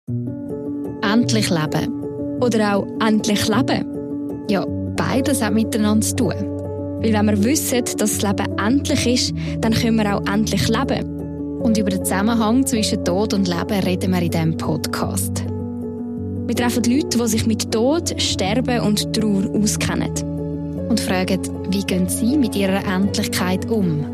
Endlich leben. Oder auch endlich leben. Ja, beides hat miteinander zu tun. Weil wenn wir wissen, dass das Leben endlich ist, dann können wir auch endlich leben. Und über den Zusammenhang zwischen Tod und Leben reden wir in diesem Podcast. Wir treffen Leute, die sich mit Tod, Sterben und Trauer auskennen. Und fragen, wie gehen sie mit ihrer Endlichkeit um?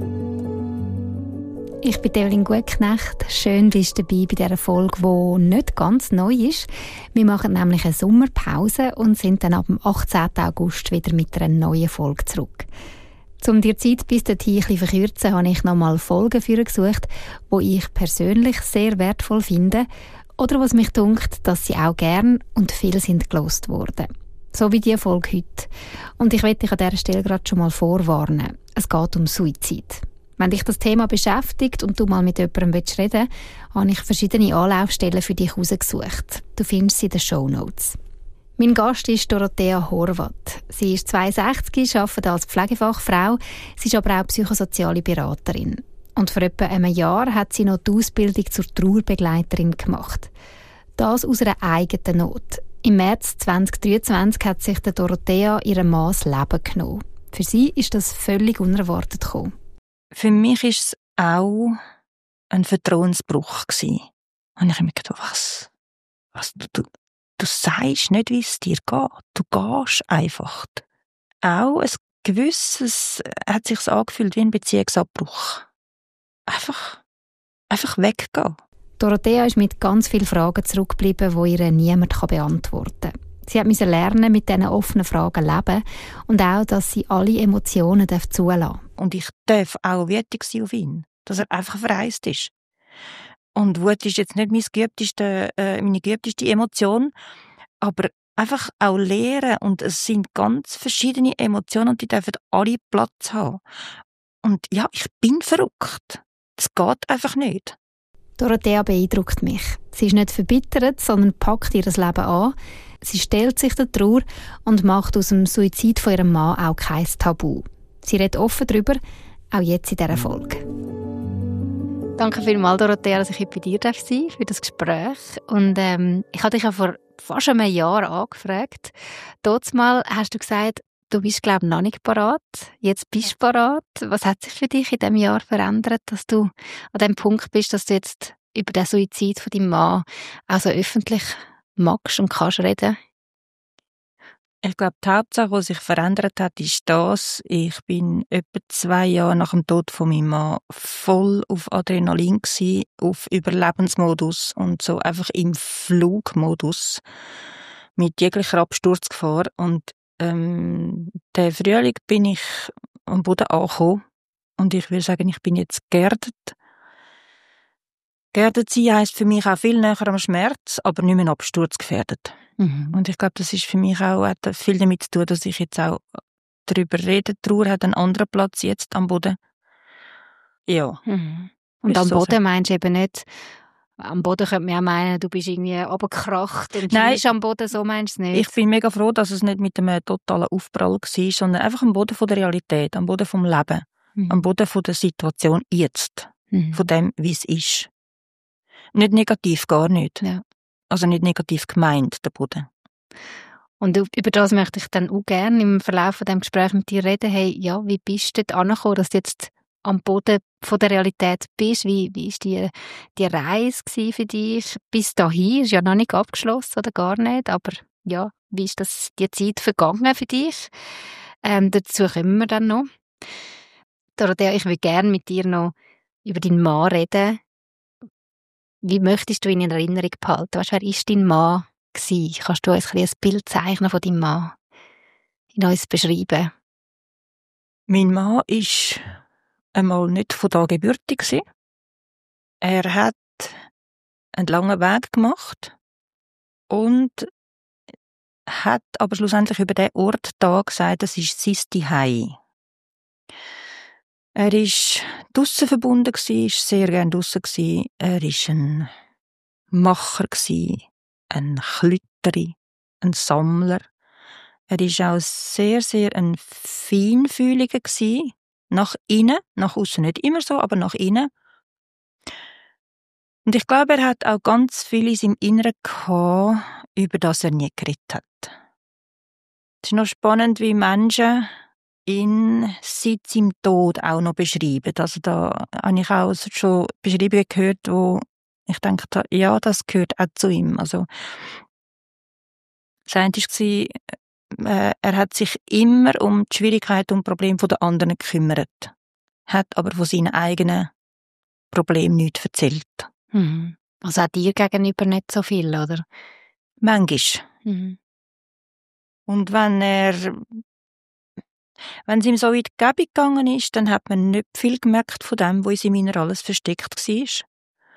Ich bin Evelyn Gutknecht. Schön, bist du dabei bei dieser Folge, die nicht ganz neu ist. Wir machen nämlich eine Sommerpause und sind dann ab dem 18. August wieder mit einer neuen Folge zurück. Um die Zeit bis dahin ein bisschen verkürzen, habe ich nochmal Folgen für euch gesucht, die ich persönlich sehr wertvoll finde oder was mich dunkt, dass sie auch gern und viel sind gelost worden. So wie diese Folge heute. Und ich möchte dich an dieser Stelle gerade schon mal vorwarnen. Es geht um Suizid. Wenn dich das Thema beschäftigt und du mal mit jemandem reden willst, habe ich verschiedene Anlaufstellen für dich herausgesucht. Du findest sie in den Shownotes. Mein Gast ist Dorothea Horvath. Sie ist 62, arbeitet als Pflegefachfrau, sie ist aber auch psychosoziale Beraterin. Und vor etwa einem Jahr hat sie noch die Ausbildung zur Trauerbegleiterin gemacht. Das aus einer eigenen Not. Im März 2023 hat sich der Dorothea ihrem Mann das Leben genommen. Für sie ist das völlig unerwartet gekommen. Für mich war es auch ein Vertrauensbruch gewesen. Und ich habe mir gedacht, was du sagst nicht, wie es dir geht. Du gehst einfach. Auch ein gewisses hat sich angefühlt wie ein Beziehungsabbruch. Einfach weggehen. Dorothea ist mit ganz vielen Fragen zurückgeblieben, die ihr niemand beantworten kann. Sie musste lernen, mit diesen offenen Fragen leben und auch, dass sie alle Emotionen zulassen darf. Und ich darf auch wütend sein auf ihn, dass er einfach verreist ist. Und Wut ist jetzt nicht meine geübteste Emotion, aber einfach auch lernen. Und es sind ganz verschiedene Emotionen und die dürfen alle Platz haben. Und ja, ich bin verrückt. Das geht einfach nicht. Dorothea beeindruckt mich. Sie ist nicht verbittert, sondern packt ihr Leben an. Sie stellt sich der Trauer und macht aus dem Suizid von ihrem Mann auch kein Tabu. Sie redet offen darüber, auch jetzt in dieser Folge. Danke vielmals, Dorothea, dass ich heute bei dir sein darf für das Gespräch. Und ich habe dich ja vor fast einem Jahr angefragt. Damals hast du gesagt, du bist, glaube ich, noch nicht parat. Jetzt bist du parat. Was hat sich für dich in diesem Jahr verändert, dass du an dem Punkt bist, dass du jetzt über den Suizid von deinem Mann auch so öffentlich magst und kannst reden? Ich glaube, die Hauptsache, die sich verändert hat, ist das. Ich bin etwa 2 Jahre nach dem Tod von meinem Mann voll auf Adrenalin gsi, auf Überlebensmodus und so einfach im Flugmodus mit jeglicher Absturzgefahr. Und der Frühling bin ich am Boden angekommen und ich würde sagen, ich bin jetzt geerdet. Geerdet sein heisst für mich auch viel näher am Schmerz, aber nicht mehr absturzgefährdet. Und ich glaube, das ist für mich auch, hat viel damit zu tun, dass ich jetzt auch darüber rede. Trauer hat einen anderen Platz jetzt am Boden. Ja. Und am Boden meinst du eben nicht, am Boden könnte man auch meinen, du bist irgendwie runtergekracht und liegst am Boden, so meinst du es nicht? Ich bin mega froh, dass es nicht mit einem totalen Aufprall war, sondern einfach am Boden von der Realität, am Boden vom Leben, am Boden von der Situation jetzt, von dem, wie es ist. Nicht negativ, gar nicht. Ja. Also nicht negativ gemeint, der Boden. Und über das möchte ich dann auch gerne im Verlauf von dem Gespräch mit dir reden. Hey, ja, wie bist du dort angekommen, dass du jetzt am Boden von der Realität bist? Wie war die Reise für dich? Bis dahin ist ja noch nicht abgeschlossen oder gar nicht, aber ja, wie ist die Zeit vergangen für dich? Dazu kommen wir dann noch. Dorothea, ich würde gerne mit dir noch über deinen Mann reden. Wie möchtest du ihn in Erinnerung behalten? Wer war dein Mann gewesen? Kannst du uns ein Bild zeichnen von deinem Mann? In uns beschreiben? Mein Mann war einmal nicht von da gebürtig gewesen. Er hat einen langen Weg gemacht und hat aber schlussendlich über diesen Ort da gesagt, das ist sein Zuhause. Er war draussen verbunden, war sehr gerne draussen. Er war ein Macher, ein Klütterer, ein Sammler. Er war auch sehr, sehr ein Feinfühliger. Nach innen, nach außen nicht immer so, aber nach innen. Und ich glaube, er hat auch ganz viel in seinem Inneren gehabt, über das er nie geredet hat. Es ist noch spannend, wie Menschen ihn seit seinem Tod auch noch beschreiben. Also da habe ich auch schon Beschreibungen gehört, wo ich denke, ja, das gehört auch zu ihm. Also das eine war, er hat sich immer um die Schwierigkeiten und Probleme der anderen gekümmert, hat aber von seinen eigenen Problemen nichts erzählt. Mhm. Also auch dir gegenüber nicht so viel, oder? Manchmal. Mhm. Und wenn es ihm so in die Gebung gegangen ist, dann hat man nicht viel gemerkt von dem, wo in seinem Inneren alles versteckt war.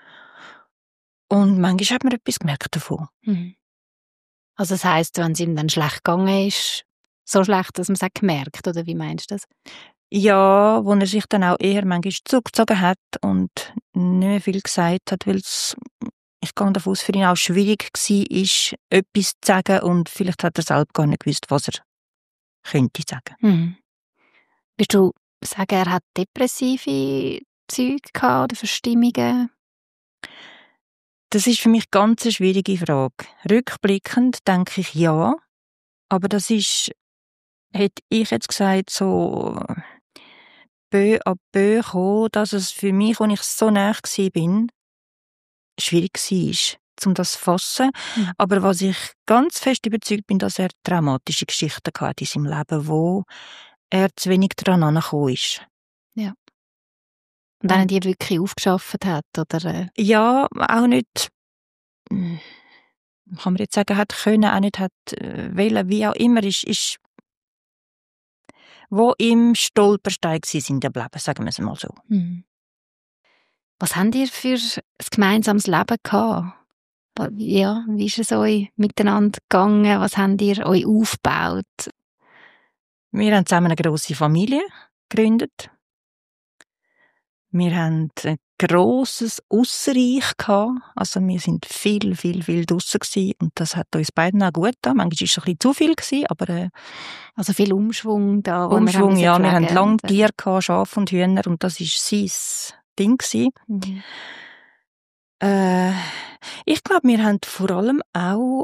Und manchmal hat man etwas gemerkt davon. Mhm. Also das heisst, wenn es ihm dann schlecht gegangen ist, so schlecht, dass man es auch gemerkt, oder wie meinst du das? Ja, wo er sich dann auch eher manchmal zurückgezogen hat und nicht mehr viel gesagt hat, weil es, ich gehe davon aus, für ihn auch schwierig war, etwas zu sagen und vielleicht hat er selbst gar nicht gewusst, was er könnte sagen. Mhm. Würdest du sagen, er hat depressive Züge gehabt oder Verstimmungen? Das ist für mich ganz eine schwierige Frage. Rückblickend denke ich ja, aber das ist, hätte ich jetzt gesagt, so peu à peu gekommen, dass es für mich, als ich so nah war, schwierig war, um das zu fassen. Mhm. Aber was ich ganz fest überzeugt bin, dass er traumatische Geschichten hatte in seinem Leben, wo er zu wenig daran angekommen ist. Ja. Und einen, die wirklich aufgeschafft hat, oder? Ja, auch nicht, kann man jetzt sagen, hat können, auch nicht hat wollen, wie auch immer, ist wo im Stolperstein waren in dem Leben, sagen wir es mal so. Mhm. Was habt ihr für ein gemeinsames Leben gehabt? Ja, wie ist es euch miteinander gegangen? Was habt ihr euch aufgebaut? Wir haben zusammen eine grosse Familie gegründet. Wir haben ein grosses Aussenreich gehabt. Also wir sind viel draussen gewesen. Und das hat uns beiden auch gut getan. Manchmal war es ein bisschen zu viel gewesen, aber Also viel Umschwung da. Umschwung, ja. Wir hatten lange und Tiere gehabt, Schafe und Hühner. Und das war sein Ding gewesen. Mhm. Ich glaube, wir haben vor allem auch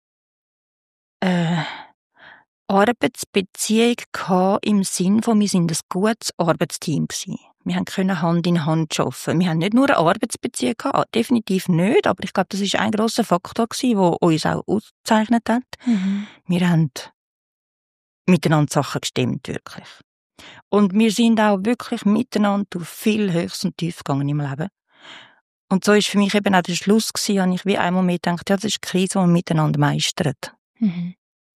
Arbeitsbeziehung gehabt, im Sinn von, wir sind ein gutes Arbeitsteam gewesen. Wir können Hand in Hand arbeiten. Wir haben nicht nur eine Arbeitsbeziehung gehabt, definitiv nicht, aber ich glaube, das ist ein grosser Faktor gewesen, der uns auch ausgezeichnet hat. Mhm. Wir haben miteinander Sachen gestimmt, wirklich. Und wir sind auch wirklich miteinander durch viel Höchst und Tief gegangen im Leben. Und so ist für mich eben auch der Schluss gewesen, habe ich wie einmal mehr gedacht, ja, das ist eine Krise, die man miteinander meistert. Mhm.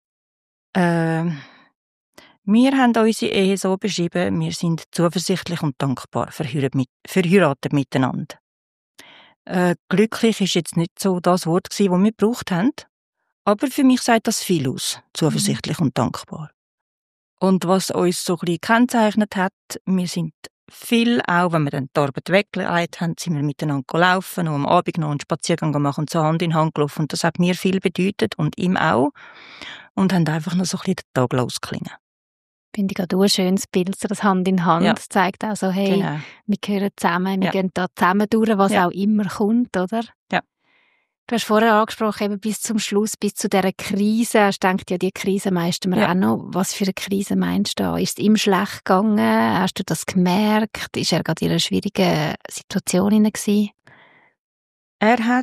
Wir haben unsere Ehe so beschrieben, wir sind zuversichtlich und dankbar, verheiratet miteinander. Glücklich ist jetzt nicht so das Wort gewesen, das wir gebraucht haben, aber für mich sagt das viel aus, zuversichtlich und dankbar. Und was uns so ein bisschen gekennzeichnet hat, wir sind viel, auch wenn wir dann die Arbeit weggelegt haben, sind wir miteinander laufen und am Abend noch einen Spaziergang machen und so Hand in Hand gelaufen. Und das hat mir viel bedeutet und ihm auch. Und haben einfach noch so ein bisschen den Tag losgeklingen. Finde ich gerade ein schönes Bild, so das Hand in Hand. Ja. Das zeigt auch so, hey, Genau. wir gehören zusammen, wir Ja. gehen da zusammen durch, was Ja. auch immer kommt, oder? Ja. Du hast vorher angesprochen, eben bis zum Schluss, bis zu dieser Krise. Hast du gedacht, ja, die Krise meistern wir Ja. auch noch. Was für eine Krise meinst du da? Ist es ihm schlecht gegangen? Hast du das gemerkt? Ist er gerade in einer schwierigen Situation gewesen? Er hat,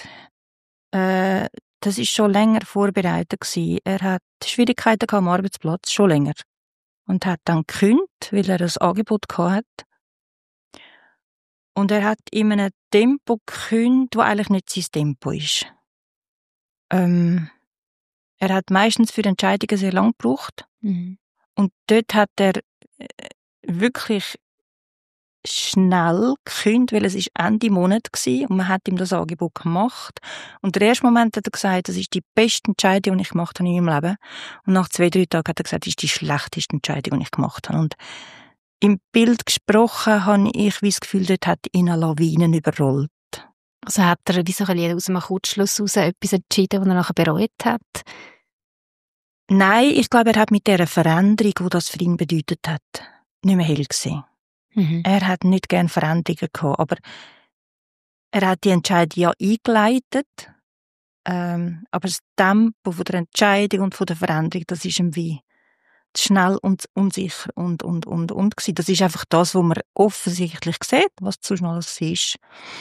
das ist schon länger vorbereitet gewesen. Er hat Schwierigkeiten gehabt am Arbeitsplatz, schon länger. Und hat dann gekündigt, weil er ein Angebot gehabt hat. Und er hat in einem Tempo gekündigt, das eigentlich nicht sein Tempo ist. Er hat meistens für Entscheidungen sehr lang gebraucht. Mhm. Und dort hat er wirklich schnell gekündigt, weil es ist Ende Monat war und man hat ihm das Angebot gemacht. Und der erste Moment hat er gesagt, das ist die beste Entscheidung, die ich gemacht habe in meinem Leben. Und nach 2-3 Tagen hat er gesagt, das ist die schlechteste Entscheidung, die ich gemacht habe. Und im Bild gesprochen habe ich wie das Gefühl, dort hat ihn eine Lawine überrollt. Also hat er wie so ein bisschen aus einem Kurzschluss heraus etwas entschieden, was er nachher bereut hat? Nein, ich glaube, er hat mit dieser Veränderung, die das für ihn bedeutet hat, nicht mehr hell gesehen. Mhm. Er hat nicht gerne Veränderungen gehabt, aber Er hat die Entscheidung ja eingeleitet, aber das Tempo von der Entscheidung und von der Veränderung, das ist ihm wie zu schnell und unsicher und gewesen. Das ist einfach das, was man offensichtlich sieht, was zu schnell ist.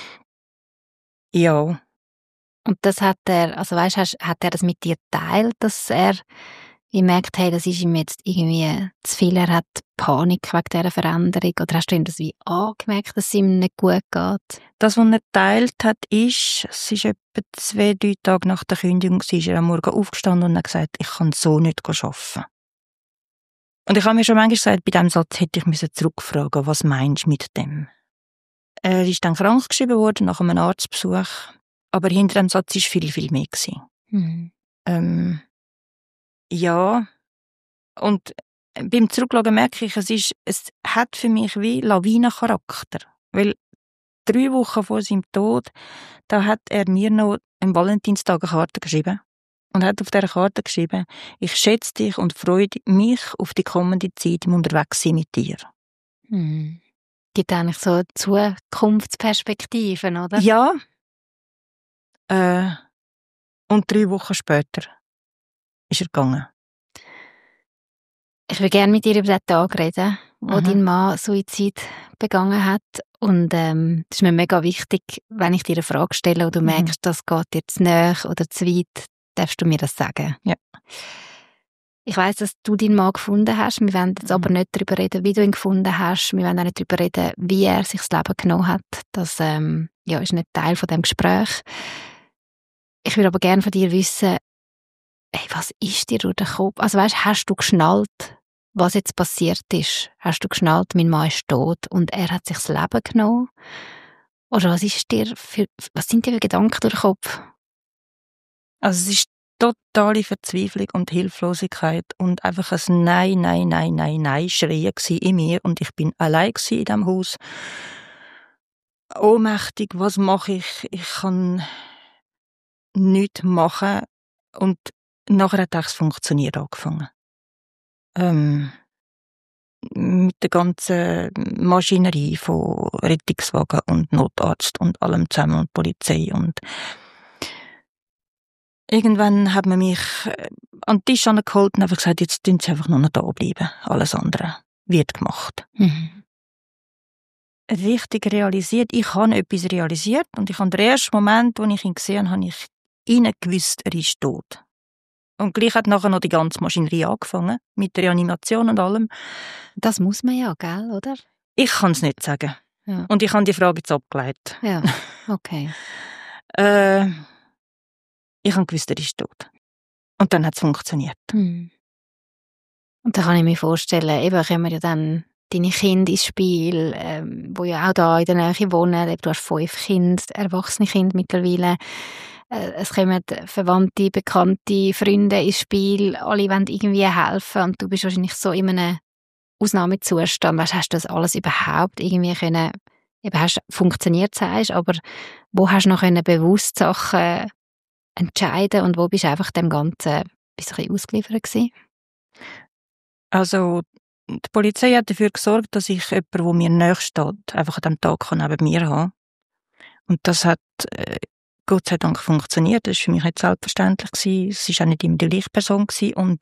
Ja. Und das hat er, also weißt, hat er das mit dir geteilt, dass er gemerkt hat, das ist ihm jetzt irgendwie zu viel, er hat Panik wegen dieser Veränderung, oder hast du ihm das wie angemerkt, dass es ihm nicht gut geht? Das, was er geteilt hat, ist, es ist etwa 2-3 Tage nach der Kündigung, ist er am Morgen aufgestanden und hat gesagt, ich kann so nicht arbeiten. Und ich habe mir schon manchmal gesagt, bei diesem Satz hätte ich zurückfragen, was meinst du mit dem? Er ist dann krankgeschrieben worden nach einem Arztbesuch, aber hinter dem Satz war viel, viel mehr gewesen. Mhm. Ja, und beim Zurückschauen merke ich, es hat für mich wie Lawinencharakter. Weil 3 Wochen vor seinem Tod, da hat er mir noch am Valentinstag eine Karte geschrieben. Und hat auf dieser Karte geschrieben, ich schätze dich und freue mich auf die kommende Zeit im Unterwegssein mit dir. Mhm. Gibt eigentlich so Zukunftsperspektiven, oder? Ja. Und 3 Wochen später ist er gegangen. Ich würde gerne mit dir über den Tag reden, wo dein Mann Suizid begangen hat. Und es ist mir mega wichtig, wenn ich dir eine Frage stelle und du merkst, das geht dir zu nahe oder zu weit, darfst du mir das sagen. Ja. Ich weiss, dass du deinen Mann gefunden hast. Wir wollen jetzt aber nicht darüber reden, wie du ihn gefunden hast. Wir wollen auch nicht darüber reden, wie er sich das Leben genommen hat. Das ist nicht Teil von dem Gespräch. Ich würde aber gerne von dir wissen, was ist dir durch den Kopf? Also weißt, hast du geschnallt, was jetzt passiert ist? Hast du geschnallt, mein Mann ist tot und er hat sich das Leben genommen? Oder was sind dir für Gedanken durch den Kopf? Also es ist totale Verzweiflung und Hilflosigkeit und einfach ein Nein schreien in mir und ich bin allein in diesem Haus. Ohnmächtig, was mache ich? Ich kann nichts machen und nachher hat es funktioniert angefangen. Mit der ganzen Maschinerie von Rettungswagen und Notarzt und allem zusammen und Polizei und irgendwann hat man mich an den Tisch geholt und einfach gesagt, jetzt tun sie einfach nur noch da bleiben. Alles andere wird gemacht. Mhm. Richtig realisiert, ich habe etwas realisiert und ich habe den ersten Moment, wo ich ihn gesehen habe, ich gewusst, er ist tot. Und gleich hat nachher noch die ganze Maschinerie angefangen, mit der Reanimation und allem. Das muss man ja, gell, oder? Ich kann es nicht sagen. Ja. Und ich habe die Frage jetzt abgeleitet. Ja, okay. Ich habe gewusst, er ist tot. Und dann hat es funktioniert. Und da kann ich mir vorstellen, eben kommen ja dann deine Kinder ins Spiel, die ja auch da in der Nähe wohnen. Du hast 5 Kinder, erwachsene Kinder mittlerweile. Es kommen Verwandte, Bekannte, Freunde ins Spiel. Alle wollen irgendwie helfen und du bist wahrscheinlich so in einem Ausnahmezustand. Weißt, hast du das alles überhaupt irgendwie können, eben hast funktioniert, sagst, aber wo hast du noch bewusst Sachen entscheiden und wo bist du einfach dem Ganzen ein bisschen ausgeliefert gewesen? Also, die Polizei hat dafür gesorgt, dass ich jemanden, der mir nahe steht, einfach an diesem Tag neben mir haben. Und das hat Gott sei Dank funktioniert. Das war für mich nicht selbstverständlich gewesen. Es war auch nicht immer die gleiche Person gewesen. Und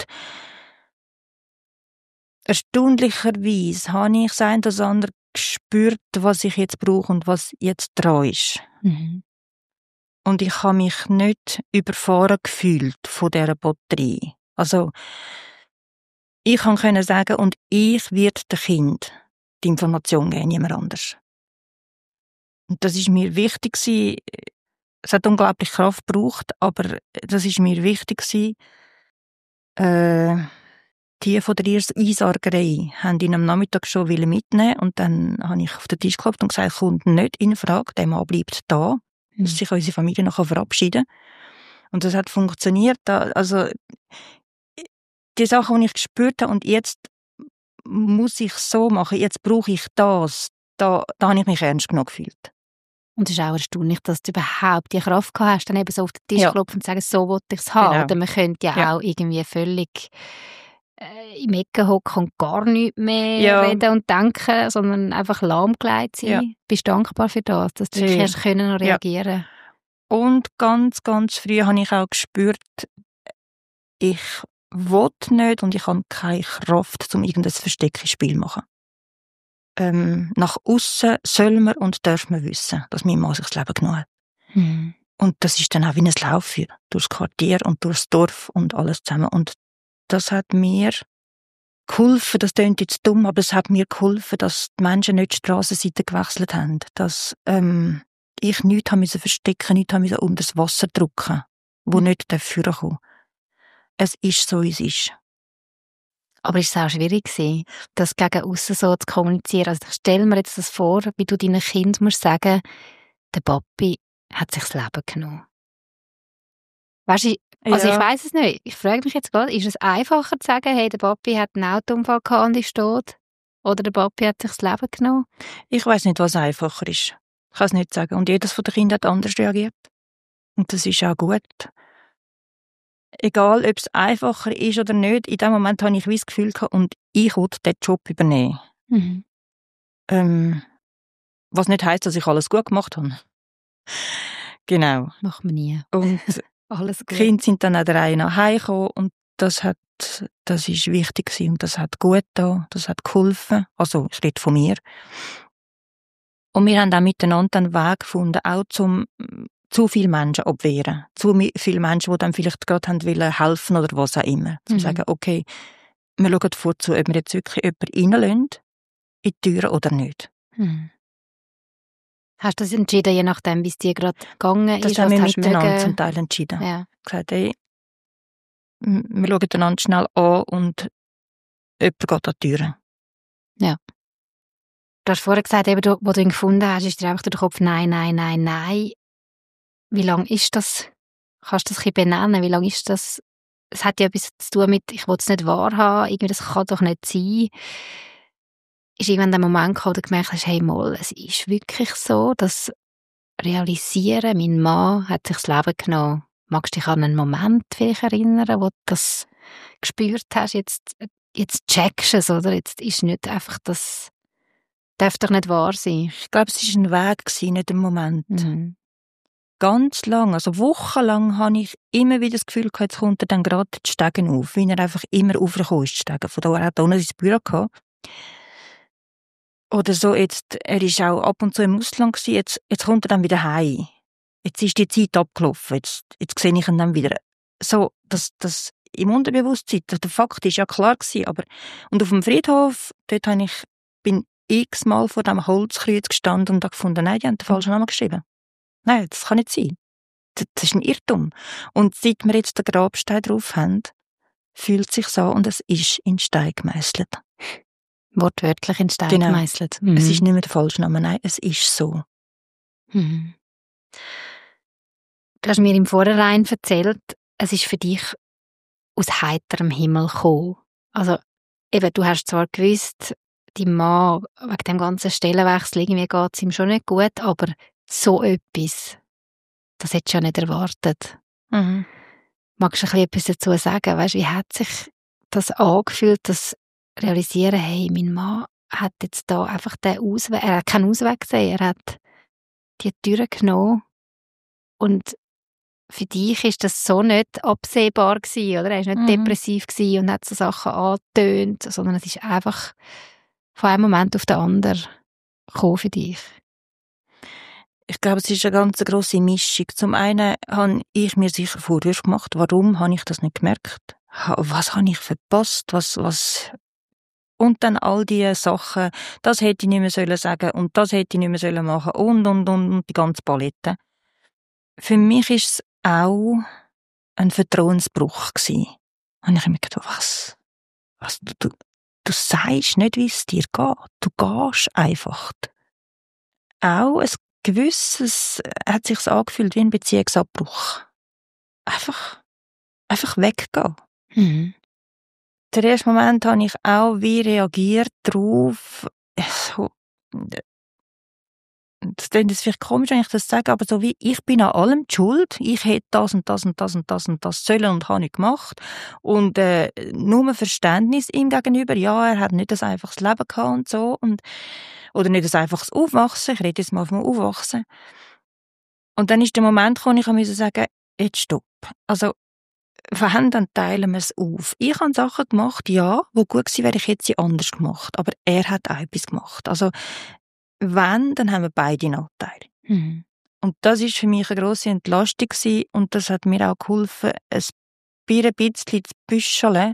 erstaunlicherweise habe ich das eine oder andere gespürt, was ich jetzt brauche und was jetzt dran ist. Mhm. Und ich habe mich nicht überfahren gefühlt von dieser Batterie. Also, ich konnte sagen, und ich werde dem Kind die Information geben, niemand anders. Und das ist mir wichtig gewesen. Es hat unglaublich Kraft gebraucht, aber das ist mir wichtig gewesen. Die von der Einsargerei haben ihn am Nachmittag schon mitnehmen und dann habe ich auf den Tisch geklopft und gesagt, kommt nicht in Frage, der Mann bleibt da, dass sich unsere Familie noch verabschieden kann. Und das hat funktioniert. Also, die Sachen, die ich gespürt habe, und jetzt muss ich so machen, jetzt brauche ich das, da habe ich mich ernst genug gefühlt. Und es ist auch erstaunlich, dass du überhaupt die Kraft gehabt hast, dann eben so auf den Tisch klopfen und sagen, so wollte ich es haben. Genau. Oder man könnte ja auch irgendwie völlig im Ecken hocken und gar nichts mehr reden und denken, sondern einfach lahmgelegt sein. Ja. Bist du dankbar für das, dass du wirklich erst reagieren können? Und ganz, ganz früh habe ich auch gespürt, ich will nicht und ich habe keine Kraft, um irgendein Versteckspiel zu machen. Nach aussen soll man und darf man wissen, dass mein Mann sich das Leben genommen hat. Mhm. Und das ist dann auch wie ein Laufen durchs Quartier und durchs Dorf und alles zusammen. Und das hat mir geholfen, das klingt jetzt dumm, aber es hat mir geholfen, dass die Menschen nicht die Strassenseite gewechselt haben. Dass ich nichts musste verstecken, nichts musste unter das Wasser drücken, wo nicht vorkommen. Es ist so, wie es ist. Aber ist es auch schwierig gewesen, das gegen aussen so zu kommunizieren? Also ich stelle mir jetzt das vor, wie du deinen Kindern musst sagen, der Papi hat sich das Leben genommen. Weißt du, also ich weiss es nicht. Ich frage mich jetzt gerade, ist es einfacher zu sagen, hey, der Papi hat einen Autounfall gehabt und ist tot? Oder der Papi hat sich das Leben genommen? Ich weiss nicht, was einfacher ist. Ich kann es nicht sagen. Und jedes von den Kindern hat anders reagiert. Und das ist auch gut. Egal, ob es einfacher ist oder nicht, in dem Moment habe ich das Gefühl gehabt, und ich wollte diesen Job übernehmen. Mhm. Was nicht heisst, dass ich alles gut gemacht habe. Genau. Macht man nie. Und alles gut. Die Kinder sind dann auch der Reihe nach Hause gekommen und das ist wichtig gewesen und das hat gut getan, das hat geholfen. Also, ich rede von mir. Und wir haben auch miteinander einen Weg gefunden, auch zum zu viele Menschen abwehren. Zu viele Menschen, die dann vielleicht gerade haben wollen helfen oder was auch immer. Zum sagen, okay, wir schauen vorzu, ob wir jetzt wirklich jemanden reinlassen in die Türen oder nicht. Mhm. Hast du das entschieden, je nachdem, wie es dir gerade gegangen ist? Das haben wir miteinander zum Teil entschieden. Ja. Gesagt, hey, wir schauen einander schnell an und jemand geht an die Türen. Ja. Du hast vorher gesagt, eben, wo du ihn gefunden hast, ist dir einfach durch den Kopf, nein, nein, nein, nein. Wie lange ist das? Kannst du das ein bisschen benennen? Wie lange ist das? Es hat ja etwas zu tun mit, ich will es nicht wahrhaben, irgendwie, das kann doch nicht sein. Ist irgendwann der Moment gekommen, wo du gemerkt hast, hey, mal, es ist wirklich so, dass realisieren, mein Mann hat sich das Leben genommen. Magst du dich an einen Moment vielleicht erinnern, wo du das gespürt hast, jetzt checkst du es, oder? Jetzt ist nicht einfach das, darf doch nicht wahr sein. Ich glaube, es war ein Weg, nicht ein Moment. Mhm. Ganz lang, also wochenlang, habe ich immer wieder das Gefühl gehabt, jetzt kommt er dann gerade die Stegen auf, wie er einfach immer aufgekommen ist, die Stegen. Von daher hat er unten sein Büro gehabt. Oder so, er ist auch ab und zu im Ausland gewesen, jetzt kommt er dann wieder heim. Jetzt ist die Zeit abgelaufen, jetzt sehe ich ihn dann wieder. So, das im Unterbewusstsein, der Fakt ist ja klar gewesen, aber, und auf dem Friedhof, dort bin ich x-mal vor dem Holzkreuz gestanden und habe gefunden, nein, die haben den falschen Namen geschrieben. Nein, das kann nicht sein. Das ist ein Irrtum. Und seit wir jetzt den Grabstein drauf haben, fühlt es sich so und es ist in Stein gemeißelt. Wortwörtlich in Stein gemeißelt. Mhm. Es ist nicht mehr der falsche Name, nein, es ist so. Mhm. Du hast mir im Vorhinein erzählt, es ist für dich aus heiterem Himmel gekommen. Also, eben, du hast zwar gewusst, dein Mann, wegen dem ganzen Stellenwechsel, irgendwie geht es ihm schon nicht gut, aber so etwas, das hättest du ja nicht erwartet. Mhm. Magst du ein bisschen etwas dazu sagen? Weißt, wie hat sich das angefühlt, das Realisieren, hey, mein Mann hat jetzt da einfach den Ausweg, er hat keinen Ausweg gesehen, er hat die Türe genommen und für dich ist das so nicht absehbar gewesen, oder? Er war nicht depressiv gewesen und hat so Sachen angetönt, sondern es ist einfach von einem Moment auf den anderen gekommen für dich. Ich glaube, es ist eine ganz grosse Mischung. Zum einen habe ich mir sicher Vorwürfe gemacht, warum habe ich das nicht gemerkt? Was habe ich verpasst? Was? Und dann all diese Sachen, das hätte ich nicht mehr sagen sollen und das hätte ich nicht mehr machen sollen und die ganze Palette. Für mich ist es auch ein Vertrauensbruch gewesen. Und ich habe mir gedacht, was? Du sagst nicht, wie es dir geht. Du gehst einfach. Auch ein gewisses hat sich angefühlt wie ein Beziehungsabbruch. Einfach weggehen. Mhm. Der erste Moment habe ich auch wie reagiert darauf. So, das klingt jetzt vielleicht komisch, wenn ich das sage, aber so wie, ich bin an allem die schuld, ich hätte das und das und das und das und das sollen und habe nicht gemacht. Und nur Verständnis ihm gegenüber, ja, er hat nicht ein einfaches Leben gehabt und so, oder nicht ein einfaches Aufwachsen, ich rede jetzt mal vom Aufwachsen. Und dann ist der Moment gekommen, ich musste sagen, jetzt stopp. Also, wenn, dann teilen wir es auf. Ich habe Sachen gemacht, ja, wo gut gewesen wäre, ich hätte sie anders gemacht. Aber er hat auch etwas gemacht. Also, wenn, dann haben wir beide Nachteile. Mhm. Und das ist für mich eine grosse Entlastung gewesen, und das hat mir auch geholfen, ein bisschen zu büscheln.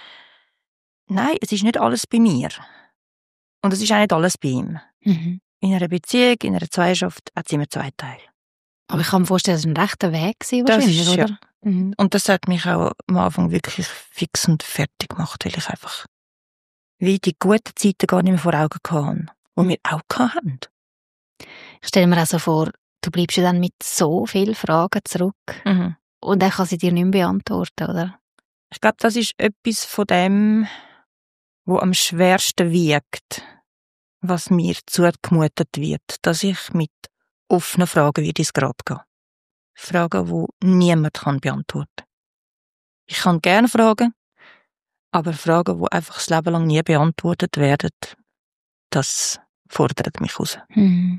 Nein, es ist nicht alles bei mir. Und es ist auch nicht alles bei ihm. Mhm. In einer Beziehung, in einer Zweierschaft hat es immer zwei Teile. Aber ich kann mir vorstellen, das war ein rechter Weg Das wahrscheinlich, ist, oder? ja. Mhm. Und das hat mich auch am Anfang wirklich fix und fertig gemacht, weil ich einfach wie die guten Zeiten gar nicht mehr vor Augen hatte, die wir auch hatten. Ich stelle mir auch so vor, du bleibst ja dann mit so vielen Fragen zurück und er kann sie dir nicht mehr beantworten, oder? Ich glaube, das ist etwas von dem, was am schwersten wiegt, was mir zugemutet wird, dass ich mit offenen Fragen wie ins Grab gehe. Fragen, die niemand beantworten kann. Ich kann gerne fragen, aber Fragen, die einfach das Leben lang nie beantwortet werden, das fordert mich raus. Mhm.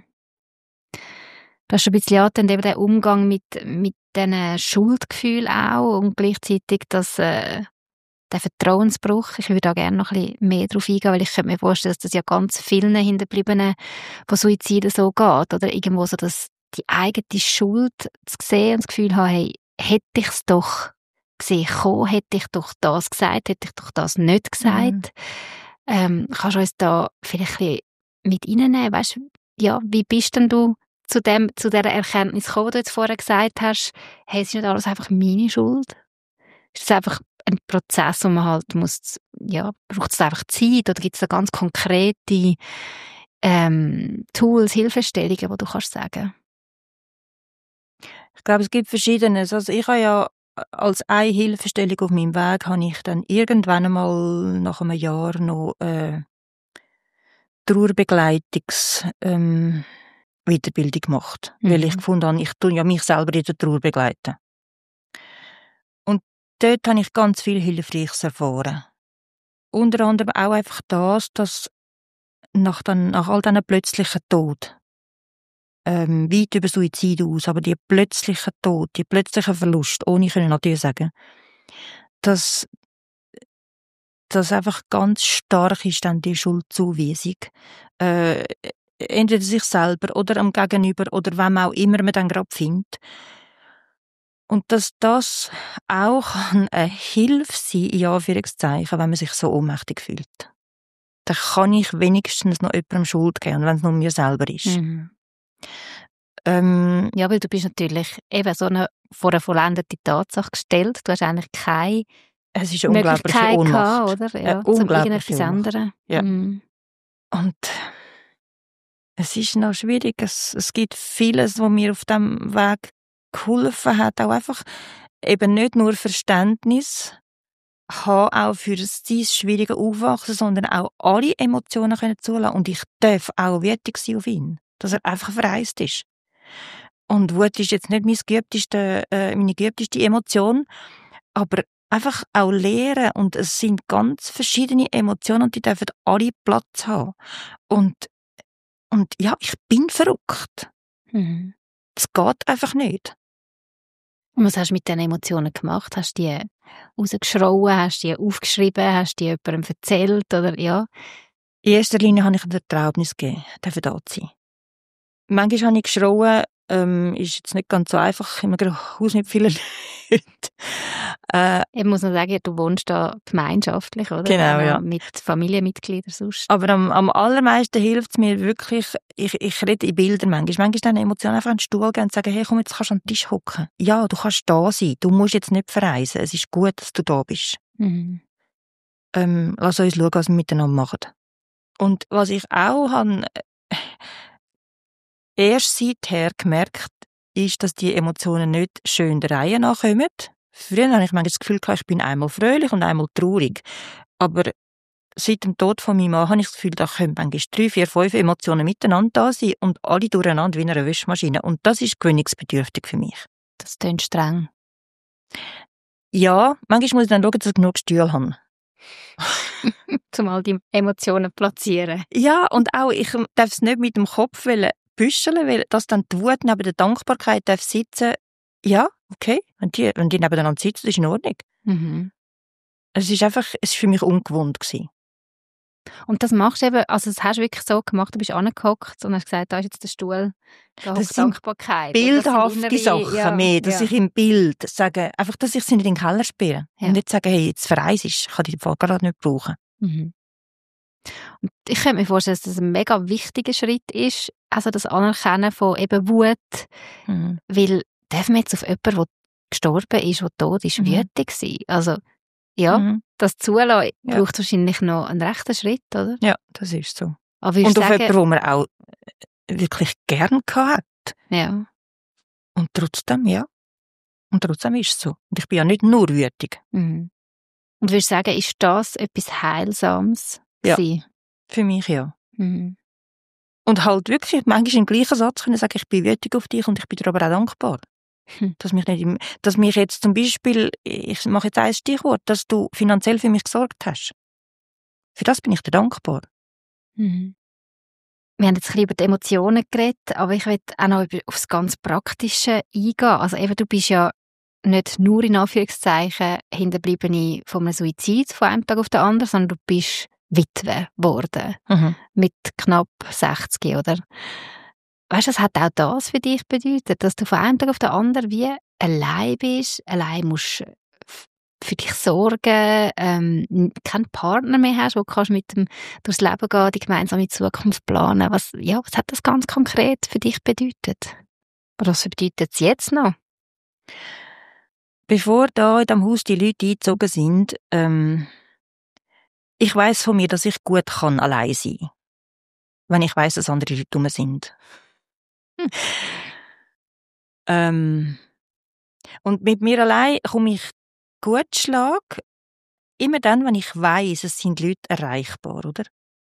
Du hast ein bisschen angetönt, eben der Umgang mit diesen Schuldgefühlen auch und gleichzeitig der Vertrauensbruch. Ich würde da gerne noch ein bisschen mehr darauf eingehen, weil ich könnte mir vorstellen, dass das ja ganz vielen Hinterbliebenen von Suiziden so geht. Oder irgendwo so, dass die eigene Schuld zu sehen und das Gefühl haben, hey, hätte ich es doch gesehen kommen, hätte ich doch das gesagt, hätte ich doch das nicht gesagt. Kannst du uns da vielleicht ein bisschen mit reinnehmen? Weißt, ja, wie bist denn du zu dieser Erkenntnis gekommen, die du jetzt vorher gesagt hast, hey, es ist nicht alles einfach meine Schuld? Ist es einfach ein Prozess, wo man halt muss, ja, braucht es einfach Zeit oder gibt es da ganz konkrete Tools, Hilfestellungen, die du kannst sagen? Ich glaube, es gibt Verschiedenes. Also ich habe ja als eine Hilfestellung auf meinem Weg, habe ich dann irgendwann einmal nach einem Jahr noch Trauerbegleitungs Weiterbildung gemacht, weil ich gefunden habe, ich tue ja mich selber in der Trauer begleiten. Und dort habe ich ganz viel Hilfreiches erfahren. Unter anderem auch einfach das, dass nach all diesen plötzlichen Tod, weit über Suizid aus, aber die plötzlichen Tod, die plötzlichen Verlust, ohne können natürlich sagen, dass das einfach ganz stark ist, dann die Schuldzuweisung. Entweder sich selber oder am Gegenüber oder wem auch immer man dann gerade findet. Und dass das auch eine Hilfe sein, in Anführungszeichen, wenn man sich so ohnmächtig fühlt. Dann kann ich wenigstens noch jemandem Schuld geben, wenn es nur mir selber ist. Mhm. Ja, weil du bist natürlich eben so vor eine vollendete Tatsache gestellt. Du hast eigentlich keine es ist eine unglaubliche Ohnmacht. Oder? Ja, unglaubliche Ohnmacht. Ja. Mhm. Und es ist noch schwierig. Es gibt vieles, was mir auf diesem Weg geholfen hat. Auch einfach eben nicht nur Verständnis haben, auch für das schwierige Aufwachsen, sondern auch alle Emotionen können zulassen. Und ich darf auch wütig sein auf ihn. Dass er einfach verreist ist. Und Wut ist jetzt nicht meine geübteste Emotion, aber einfach auch lernen. Und es sind ganz verschiedene Emotionen und die dürfen alle Platz haben. Und ja, ich bin verrückt. Mhm. Es geht einfach nicht. Und was hast du mit diesen Emotionen gemacht? Hast du die rausgeschrauen, hast du die aufgeschrieben, hast du die jemandem erzählt? Oder, ja? In erster Linie habe ich eine Erlaubnis gegeben, dürfen da sein. Manchmal habe ich geschrauen, ist jetzt nicht ganz so einfach, in einem Haus mit vielen Leuten. Ich muss noch sagen, du wohnst da gemeinschaftlich, oder? Genau, ja. Mit Familienmitgliedern sonst. Aber am allermeisten hilft es mir wirklich, ich rede in Bildern manchmal dann Emotionen einfach an den Stuhl gehen und sagen, hey, komm, jetzt kannst du an den Tisch hocken. Ja, du kannst da sein, du musst jetzt nicht verreisen, es ist gut, dass du da bist. Mhm. Lass uns schauen, was wir miteinander machen. Und was ich auch habe, erst seither gemerkt, ist, dass die Emotionen nicht schön der Reihe nachkommen. Früher hatte ich manchmal das Gefühl, ich bin einmal fröhlich und einmal traurig. Aber seit dem Tod von meinem Mann habe ich das Gefühl, da können manchmal 3, 4, 5 Emotionen miteinander da sein und alle durcheinander wie in einer Wäschmaschine. Und das ist gewöhnungsbedürftig für mich. Das klingt streng. Ja, manchmal muss ich dann schauen, dass ich genug Stühle habe. Zumal die Emotionen platzieren. Ja, und auch, ich darf es nicht mit dem Kopf büscheln, weil dass dann die Wut neben der Dankbarkeit darf sitzen. Ja, okay, wenn die nebeneinander sitzen, ist in Ordnung. Mhm. Es ist für mich ungewohnt gewesen. Und das machst du eben, also das hast du wirklich so gemacht, du bist angehockt und hast gesagt, da ist jetzt der Stuhl, da Das hockt sind Dankbarkeit. bildhafte Sachen mehr, dass ich im Bild sage, einfach, dass ich sie nicht in den Keller spiele. Ja. Und nicht sagen, hey, jetzt verreist ich kann die Fall gerade nicht brauchen. Mhm. Und ich könnte mir vorstellen, dass das ein mega wichtiger Schritt ist, also das Anerkennen von eben Wut, weil darf man jetzt auf jemanden, der gestorben ist, der tot ist, wütig sein? Also, ja, das Zulassen braucht wahrscheinlich noch einen rechten Schritt, oder? Ja, das ist so. Aber und auf sagen, jemanden, den man auch wirklich gern hat. Ja. Und trotzdem, ja. Und trotzdem ist es so. Und ich bin ja nicht nur wütig. Mhm. Und würdest du sagen, ist das etwas Heilsames? Ja, gewesen? für mich ja. Mhm. Und halt wirklich manchmal im gleichen Satz können sagen, ich bin wütig auf dich und ich bin dir aber auch dankbar. Dass mich jetzt zum Beispiel, ich mache jetzt ein Stichwort, dass du finanziell für mich gesorgt hast. Für das bin ich dir dankbar. Mhm. Wir haben jetzt ein bisschen über die Emotionen geredet, aber ich will auch noch auf das ganz Praktische eingehen. Also eben, du bist ja nicht nur in Anführungszeichen Hinterbliebene von einem Suizid von einem Tag auf den anderen, sondern du bist Witwe geworden. Mit knapp 60, oder? Weißt du, was hat auch das für dich bedeutet, dass du von einem Tag auf den anderen wie allein bist, allein musst für dich sorgen, keinen Partner mehr hast, wo du kannst mit dem durchs Leben gehen, die gemeinsame Zukunft planen. Was hat das ganz konkret für dich bedeutet? Oder was bedeutet es jetzt noch? Bevor da in diesem Haus die Leute eingezogen sind, ich weiss von mir, dass ich gut kann allein sein kann. Wenn ich weiss, dass andere Leute dumm sind. Und mit mir allein komme ich gut Schlag, immer dann, wenn ich weiss, es sind Leute erreichbar, oder?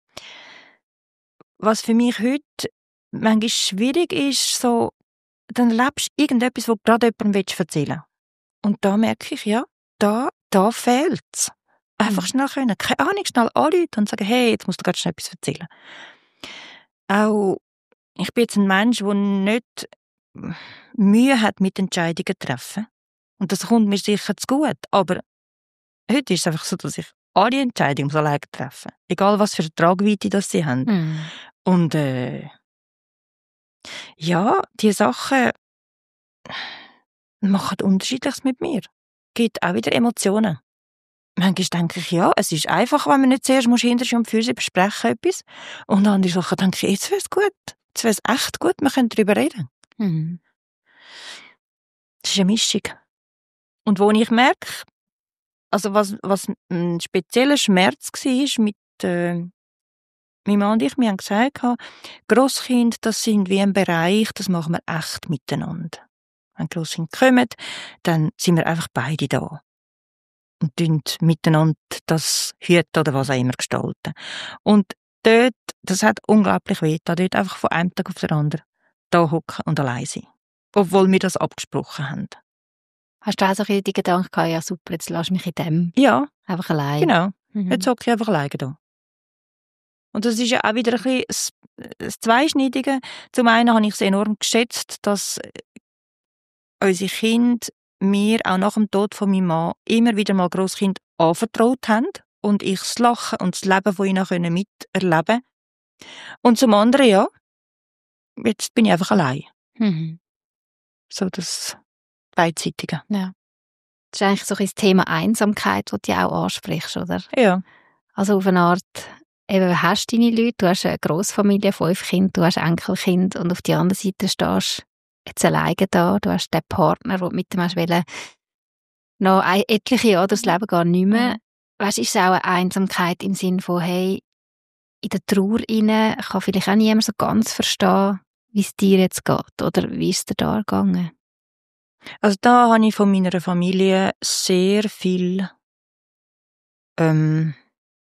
Was für mich heute manchmal schwierig ist, so, dann erlebst du irgendetwas, wo du gerade jemandem erzählen willst. Und da merke ich, ja, da fehlt's. Einfach schnell können. Keine Ahnung, schnell anrufen und sagen, hey, jetzt musst du gerade schnell etwas erzählen. Auch, ich bin jetzt ein Mensch, der nicht Mühe hat mit Entscheidungen zu treffen. Und das kommt mir sicher zu gut. Aber heute ist es einfach so, dass ich alle Entscheidungen alleine treffen muss. Egal, was für eine Tragweite das sie haben. Und ja, die Sachen machen Unterschiedliches mit mir. Gibt auch wieder Emotionen. Manchmal denke ich, ja, es ist einfach, wenn man nicht zuerst hinterher und für sie besprechen etwas. Und andere Sachen denke ich, jetzt wäre es gut. Jetzt wäre es echt gut, wir können darüber reden. Das ist eine Mischung. Und wo ich merke, also was ein spezieller Schmerz war mit meinem Mann und ich, wir haben gesagt, Grosskind, das sind wie ein Bereich, das machen wir echt miteinander. Wenn Grosskind kommen, dann sind wir einfach beide da. Und tun miteinander das hüten oder was auch immer gestalten. Und dort, das hat unglaublich weh, dort einfach von einem Tag auf den anderen da hocken und allein sein. Obwohl wir das abgesprochen haben. Hast du auch so ein bisschen die Gedanken gehabt, ja super, jetzt lass mich in dem einfach allein? Genau, jetzt hocke ich einfach alleine da. Und das ist ja auch wieder ein bisschen das Zweischneidige. Zum einen habe ich es enorm geschätzt, dass unsere Kinder mir auch nach dem Tod von meinem Mann immer wieder mal Grosskind anvertraut haben und ich das Lachen und das Leben von ihnen miterleben können. Und zum anderen, ja, jetzt bin ich einfach allein. So das Beidseitige. Ja. Das ist eigentlich so ein Thema Einsamkeit, das du auch ansprichst, oder? Ja. Also auf eine Art, eben hast du deine Leute, du hast eine Grossfamilie, 5 Kinder, du hast Enkelkind und auf der anderen Seite stehst du jetzt alleine da, du hast den Partner, den du mit dem hast wollen, noch etliche Jahre durchs Leben gar nicht mehr. Weißt du, ist es auch eine Einsamkeit im Sinn von, hey, in der Trauer rein kann vielleicht auch niemand so ganz verstehen, wie es dir jetzt geht, oder wie ist es dir da gegangen? Also da habe ich von meiner Familie sehr viel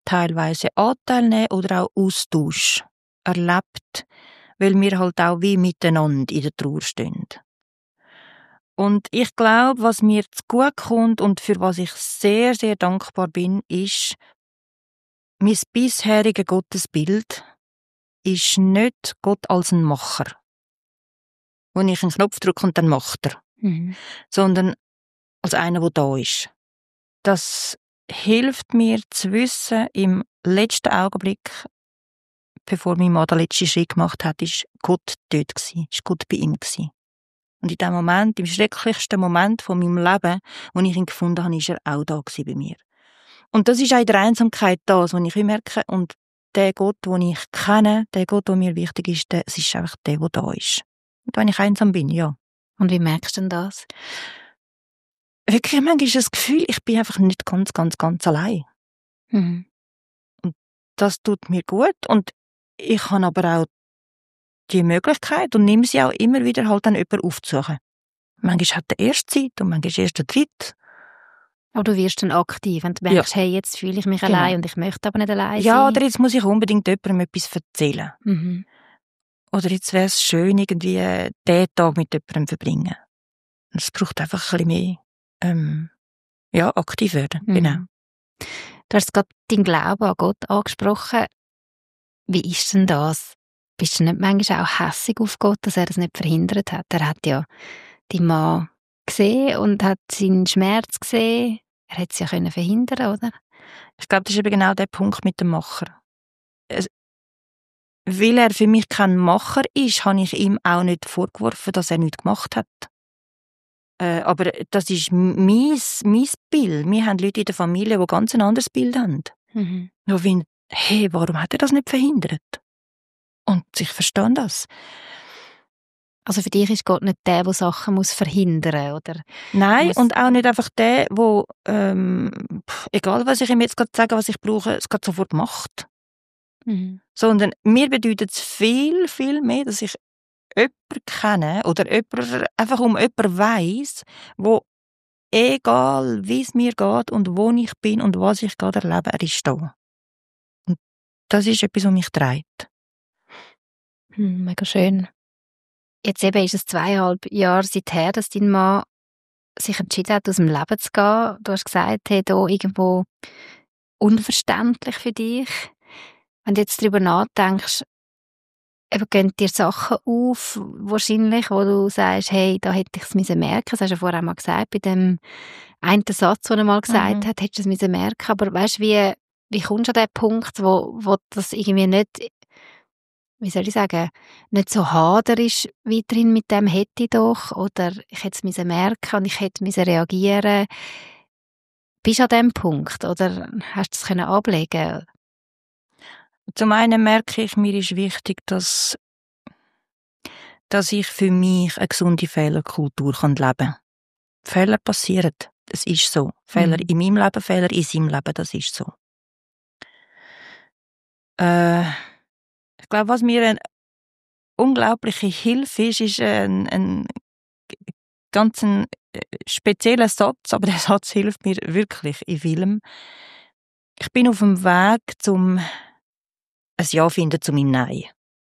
teilweise Anteil nehmen oder auch Austausch erlebt, weil wir halt auch wie miteinander in der Trauer stehen. Und ich glaube, was mir zu gut kommt und für was ich sehr, sehr dankbar bin, ist, mein bisheriges Gottesbild ist nicht Gott als ein Macher, wo ich einen Knopf drücke und dann macht er, sondern als einer, der da ist. Das hilft mir zu wissen, im letzten Augenblick, bevor mein Mann den letzten Schritt gemacht hat, ist Gott dort gewesen, ist Gott bei ihm gewesen. Und in dem Moment, im schrecklichsten Moment von meinem Leben, wo ich ihn gefunden habe, ist er auch da gewesen bei mir. Und das ist auch in der Einsamkeit das, was ich merke. Und der Gott, den ich kenne, der Gott, der mir wichtig ist, es ist einfach der da ist. Und wenn ich einsam bin, ja. Und wie merkst du denn das? Wirklich, manchmal ist das Gefühl, ich bin einfach nicht ganz allein. Und das tut mir gut. Und ich habe aber auch die Möglichkeit und nehme sie auch immer wieder halt dann jemanden aufzusuchen. Manchmal hat der erste Zeit und manchmal erst der dritte. Aber du wirst dann aktiv und merkst, hey, jetzt fühle ich mich allein und ich möchte aber nicht allein sein. Ja, oder jetzt muss ich unbedingt jemandem etwas erzählen. Oder jetzt wäre es schön, irgendwie den Tag mit jemandem zu verbringen. Es braucht einfach ein bisschen mehr aktiv werden. Genau. Du hast gerade deinen Glauben an Gott angesprochen. Wie ist denn das? Bist du nicht manchmal auch hässig auf Gott, dass er das nicht verhindert hat? Er hat ja deinen Mann gesehen und hat seinen Schmerz gesehen. Er hätte es ja verhindern können, oder? Ich glaube, das ist eben genau der Punkt mit dem Macher. Weil er für mich kein Macher ist, habe ich ihm auch nicht vorgeworfen, dass er nichts gemacht hat. Aber das ist mein Bild. Wir haben Leute in der Familie, die ganz ein anderes Bild haben. Die finden, hey, warum hat er das nicht verhindert? Und ich verstehe das. Also für dich ist Gott nicht der Sachen muss verhindern, oder? Nein, und auch nicht einfach der, egal was ich ihm jetzt gerade sage, was ich brauche, es gerade sofort macht. Sondern mir bedeutet es viel, viel mehr, dass ich jemanden kenne oder einfach um jemanden weiss, wo egal wie es mir geht und wo ich bin und was ich gerade erlebe, er ist da. Und das ist etwas, was mich trägt. Mega schön. Jetzt eben ist es 2,5 Jahre seither, dass dein Mann sich entschieden hat, aus dem Leben zu gehen. Du hast gesagt, hey, da irgendwo unverständlich für dich. Wenn du jetzt darüber nachdenkst, eben gehen dir Sachen auf, wahrscheinlich, wo du sagst, hey, da hätte ich es merken müssen. Das hast du ja vorher mal gesagt, bei dem einen Satz, den er mal gesagt hat, hättest du es merken müssen. Aber weißt du, wie kommst du an den Punkt, wo das irgendwie nicht, wie soll ich sagen, nicht so hader ist weiterhin mit dem hätte ich doch, oder ich hätte es merken und ich hätte reagieren. Bist du an dem Punkt, oder hast du es ablegen? Zum einen merke ich, mir ist wichtig, dass ich für mich eine gesunde Fehlerkultur leben kann. Fehler passieren, das ist so. Fehler in meinem Leben, Fehler in seinem Leben, das ist so. Ich glaube, was mir eine unglaubliche Hilfe ist ein ganz spezieller Satz, aber der Satz hilft mir wirklich in vielem. Ich bin auf dem Weg zum ein Ja finden zu meinem Nein.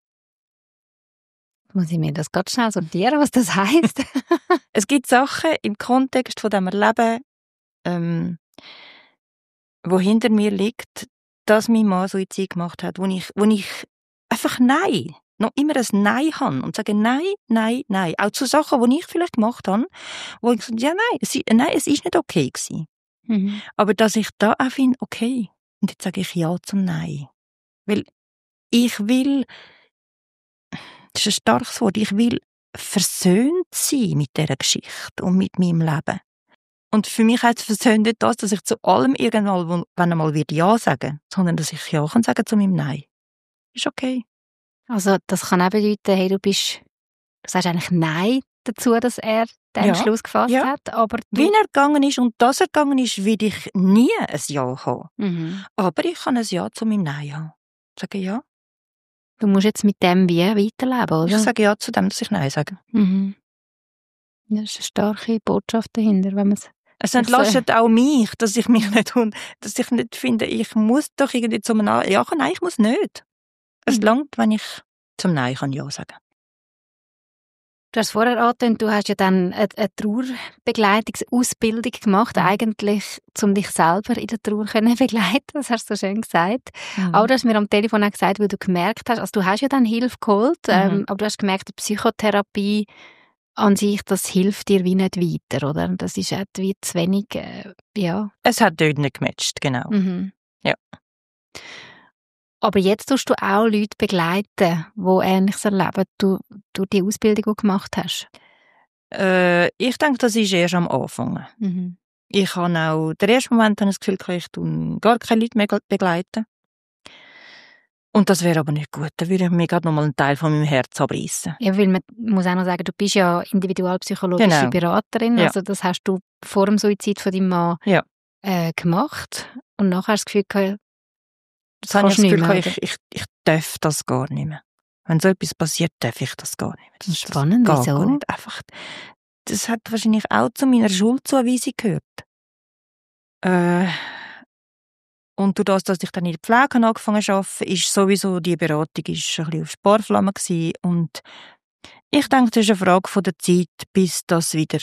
Muss ich mir das ganz schnell sortieren, was das heisst? Es gibt Sachen im Kontext von dem Erleben, wo hinter mir liegt, dass mein Mann Suizid gemacht hat, wo ich einfach Nein, noch immer ein Nein habe und sage Nein, Nein, Nein. Auch zu Sachen, die ich vielleicht gemacht habe, wo ich sage, ja, nein, es ist nicht okay gewesen. Aber dass ich da auch finde, okay, und jetzt sage ich Ja zum Nein. Weil ich will, das ist ein starkes Wort, ich will versöhnt sein mit dieser Geschichte und mit meinem Leben. Und für mich heißt versöhnt nicht das, dass ich zu allem irgendwann, wenn einmal wird Ja sagen, sondern dass ich Ja kann sagen zu meinem Nein. Ist okay. Also das kann auch bedeuten, hey, du sagst eigentlich Nein dazu, dass er den Entschluss gefasst hat. Aber wie er gegangen ist und dass er gegangen ist, will ich nie ein Ja haben. Aber ich kann ein Ja zu meinem Nein haben. Ich sage Ja. Du musst jetzt mit dem wie weiterleben, oder? Ich sage Ja zu dem, dass ich Nein sage. Das ist eine starke Botschaft dahinter, wenn man es Es entlastet auch mich, dass ich mich dass ich nicht finde, ich muss doch irgendwie zum Nein. Ja, nein, ich muss nicht. Es langt, wenn ich zum Nein kann Ja sagen. Du hast vorher angetönt, du hast ja dann eine Trauerbegleitungsausbildung gemacht, eigentlich, um dich selber in der Trauer können begleiten. Das hast du so schön gesagt. Aber du hast mir am Telefon auch gesagt, weil du gemerkt hast, also du hast ja dann Hilfe geholt, aber du hast gemerkt, die Psychotherapie an sich, das hilft dir wie nicht weiter, oder? Das ist halt wie zu wenig, ja. Es hat dort nicht gematcht, genau. Ja. Aber jetzt tust du auch Leute begleiten, die Ähnliches erleben, durch die Ausbildung, die du gemacht hast. Ich denke, das ist erst am Anfang. Ich habe auch, den ersten Moment habe ich das Gefühl, ich tue gar keine Leute mehr begleiten. Und das wäre aber nicht gut. Dann würde ich mir gerade nochmal einen Teil von meinem Herz abreißen. Ja, weil man muss auch noch sagen, du bist ja individualpsychologische Beraterin. Ja. Also das hast du vor dem Suizid von deinem Mann gemacht. Und nachher hast du das Gefühl gehabt, das habe ich das Gefühl, ich darf das gar nicht mehr. Wenn so etwas passiert, darf ich das gar nicht mehr. Das ist spannend, das wieso? Gar nicht. Einfach, das hat wahrscheinlich auch zu meiner Schuldzuweisung gehört. Und durch das, dass ich dann in der Pflege angefangen zu arbeiten, ist sowieso die Beratung ist ein bisschen auf Sparflamme gewesen. Und ich denke, das ist eine Frage von der Zeit, bis das wieder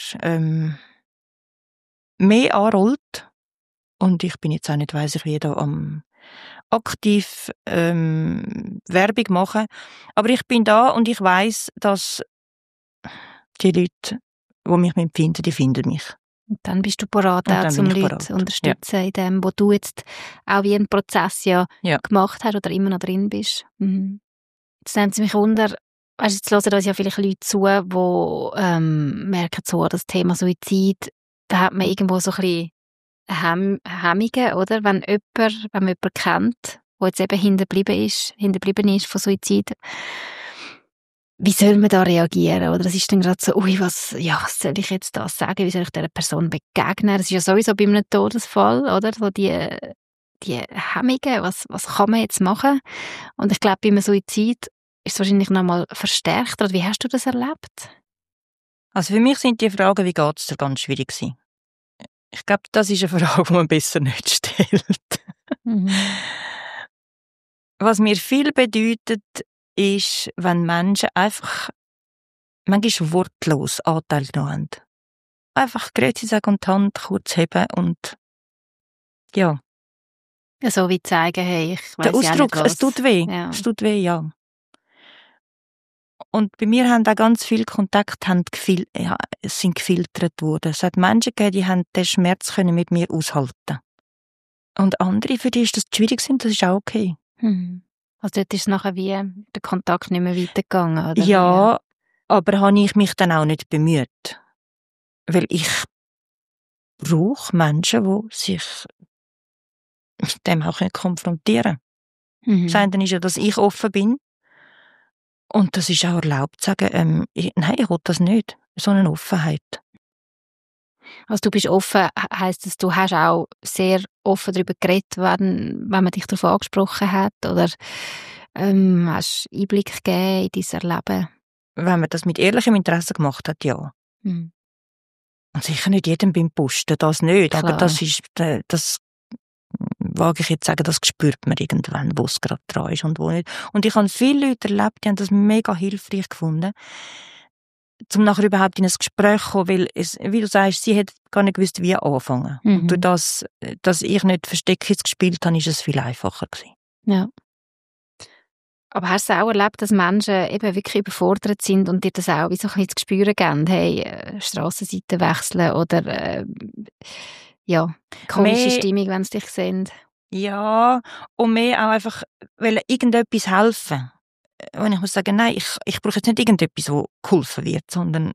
mehr anrollt. Und ich bin jetzt auch nicht, weiss ich, wie da am aktiv Werbung machen. Aber ich bin da und ich weiss, dass die Leute, die mich finden, die finden mich. Und dann bist du bereit, auch um Leute zu unterstützen in dem, wo du jetzt auch wie einen Prozess gemacht hast oder immer noch drin bist. Jetzt nimmt es mich wunder, weißt, jetzt hören uns ja vielleicht Leute zu, die merken so, das Thema Suizid, da hat man irgendwo so ein bisschen Hemmungen, oder? Wenn man jemanden kennt, der jetzt eben hinterblieben ist von Suizid, wie soll man da reagieren? Oder es ist dann gerade so, was soll ich jetzt da sagen? Wie soll ich dieser Person begegnen? Das ist ja sowieso bei einem Todesfall, oder? So die Hemmungen, was kann man jetzt machen? Und ich glaube, bei einem Suizid ist es wahrscheinlich noch mal verstärkt. Oder wie hast du das erlebt? Also für mich sind die Fragen, wie geht es dir, ganz schwierig gewesen. Ich glaube, das ist eine Frage, die man besser nicht stellt. Was mir viel bedeutet, ist, wenn Menschen einfach manchmal wortlos Anteil genommen haben. Einfach Grüezi sagen und die Hand kurz heben und ja. Ja, so wie zeigen, hey, ich weiss der Ausdruck, ja nicht was. Es tut weh. Ja. Es tut weh, ja. Und bei mir haben auch ganz viele Kontakte sind gefiltert worden. Es hat Menschen gegeben, die haben den Schmerz können mit mir aushalten. Und andere, für die ist das schwierig sind, das ist auch okay. Also dort ist es nachher wie der Kontakt nicht mehr weitergegangen, oder? Ja, aber habe ich mich dann auch nicht bemüht. Weil ich brauche Menschen, die sich mit dem auch konfrontieren können. Das eine ist ja, dass ich offen bin. Und das ist auch erlaubt zu sagen, nein, ich will das nicht. So eine Offenheit. Also du bist offen, heisst das, du hast auch sehr offen darüber geredet, wenn man dich darauf angesprochen hat? Oder hast du Einblick gegeben in dein Erleben? Wenn man das mit ehrlichem Interesse gemacht hat, ja. Und sicher nicht jedem beim Posten, das nicht. Klar. Aber das wage ich jetzt sagen, das spürt man irgendwann, wo es gerade dran ist und wo nicht. Und ich habe viele Leute erlebt, die haben das mega hilfreich gefunden, um nachher überhaupt in ein Gespräch zu kommen, weil wie du sagst, sie hätte gar nicht gewusst, wie anfangen. Und durch das, dass ich nicht Versteckis gespielt habe, ist es viel einfacher gewesen. Ja. Aber hast du auch erlebt, dass Menschen eben wirklich überfordert sind und dir das auch wie so ein bisschen zu spüren geben? Hey, Strassenseite wechseln oder komische Stimmung, wenn sie dich sehen? Ja, und mehr auch einfach irgendetwas helfen. Und ich muss sagen, nein, ich brauche jetzt nicht irgendetwas, wo geholfen wird, sondern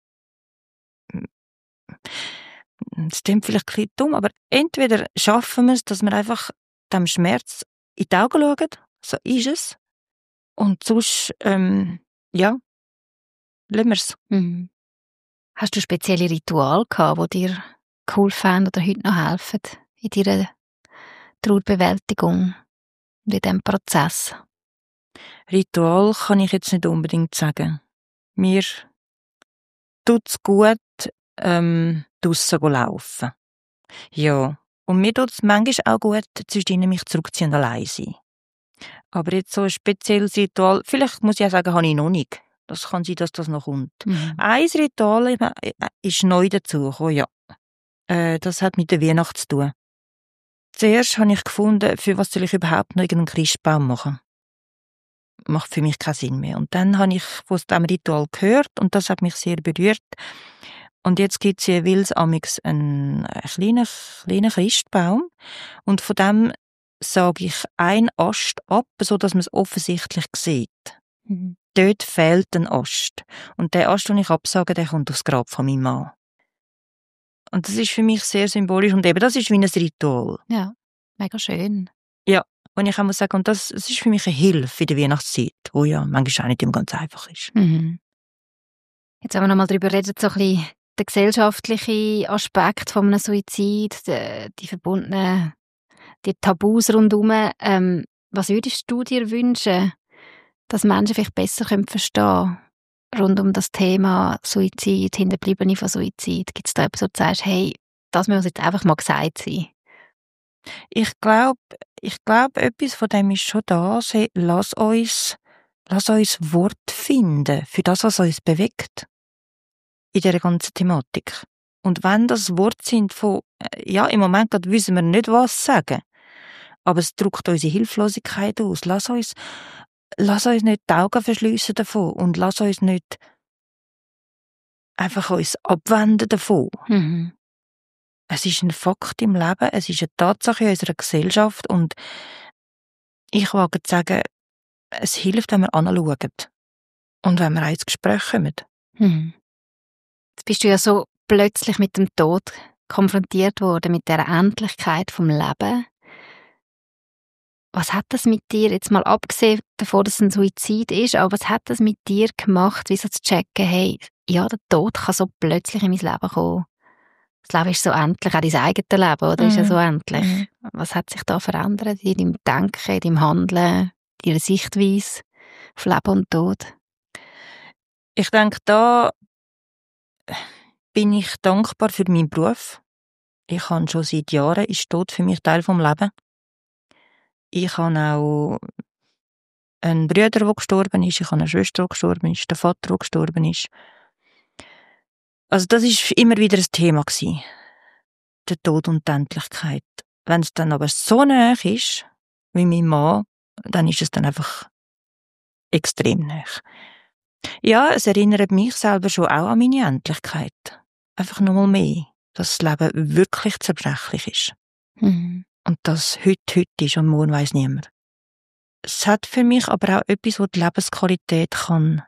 das klingt vielleicht ein bisschen dumm, aber entweder schaffen wir es, dass wir einfach dem Schmerz in die Augen schauen, so ist es, und sonst, lassen wir es. Hast du spezielle Rituale gehabt, die dir geholfen haben oder heute noch helfen in deiner Trauerbewältigung und in diesem Prozess? Ritual kann ich jetzt nicht unbedingt sagen. Mir tut es gut, draussen laufen. Ja, und mir tut es manchmal auch gut, zwischen mich zurückziehen und allein sein. Aber jetzt so ein spezielles Ritual, vielleicht muss ich auch sagen, habe ich noch nicht. Das kann sein, dass das noch kommt. Ein Ritual ist neu dazugekommen, ja. Das hat mit der Weihnacht zu tun. Zuerst habe ich gefunden, für was soll ich überhaupt noch irgendeinen Christbaum machen? Macht für mich keinen Sinn mehr. Und dann habe ich von diesem Ritual gehört und das hat mich sehr berührt. Und jetzt gibt es jeweils amigs einen kleinen Christbaum und von dem sage ich einen Ast ab, sodass man es offensichtlich sieht. Dort fehlt ein Ast. Und der Ast, den ich absage, der kommt aufs Grab von meinem Mann. Und das ist für mich sehr symbolisch und eben das ist wie ein Ritual. Ja, mega schön. Ja, und ich muss sagen, und das ist für mich eine Hilfe in der Weihnachtszeit, wo ja manchmal auch nicht immer ganz einfach ist. Jetzt wollen wir noch mal darüber reden, so ein bisschen der gesellschaftliche Aspekt von einem Suizid, die verbundenen, die Tabus rundherum. Was würdest du dir wünschen, dass Menschen vielleicht besser verstehen können, rund um das Thema Suizid, Hinterbliebene von Suizid? Gibt es da etwas, wo du sagst, hey, das muss jetzt einfach mal gesagt sein? Ich glaube, etwas von dem ist schon da. Hey, lass uns Wort finden für das, was uns bewegt. In dieser ganzen Thematik. Und wenn das Wort sind von, ja, im Moment gerade wissen wir nicht, was sagen. Aber es drückt unsere Hilflosigkeit aus. Lass uns nicht die Augen verschliessen davon und lass uns nicht einfach uns abwenden davon. Es ist ein Fakt im Leben, es ist eine Tatsache in unserer Gesellschaft und ich wage zu sagen, es hilft, wenn wir anschauen und wenn wir auch ins Gespräch kommen. Jetzt bist du ja so plötzlich mit dem Tod konfrontiert worden, mit der Endlichkeit vom Leben. Was hat das mit dir, jetzt mal abgesehen davon, dass es ein Suizid ist, aber was hat das mit dir gemacht, wie so zu checken, hey, ja, der Tod kann so plötzlich in mein Leben kommen. Das Leben ist so endlich, auch dein eigenes Leben, oder? Ist ja so endlich. Was hat sich da verändert in deinem Denken, in deinem Handeln, in deiner Sichtweise auf Leben und Tod? Ich denke, da bin ich dankbar für meinen Beruf. Ich habe schon seit Jahren, ist Tod für mich Teil vom Leben. Ich habe auch einen Bruder, der gestorben ist, ich habe eine Schwester, die gestorben ist, der Vater, der gestorben ist. Also das ist immer wieder ein Thema gewesen. Der Tod und die Endlichkeit. Wenn es dann aber so nah ist, wie mein Mann, dann ist es dann einfach extrem nah. Ja, es erinnert mich selber schon auch an meine Endlichkeit. Einfach nochmal mehr, dass das Leben wirklich zerbrechlich ist. Und dass heute ist und morgen weiss niemand. Es hat für mich aber auch etwas, wo die Lebensqualität kann